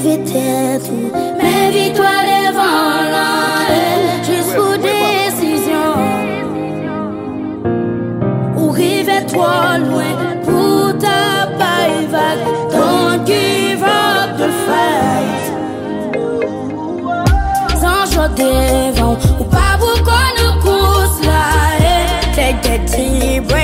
rêver tête, mais victoire devant l'an, juste pour décision. Ou river trop loin pour ta paille vague. Don't give up the fight. Sans joie devant, ou pas pour qu'on nous course là. Take that deep breath.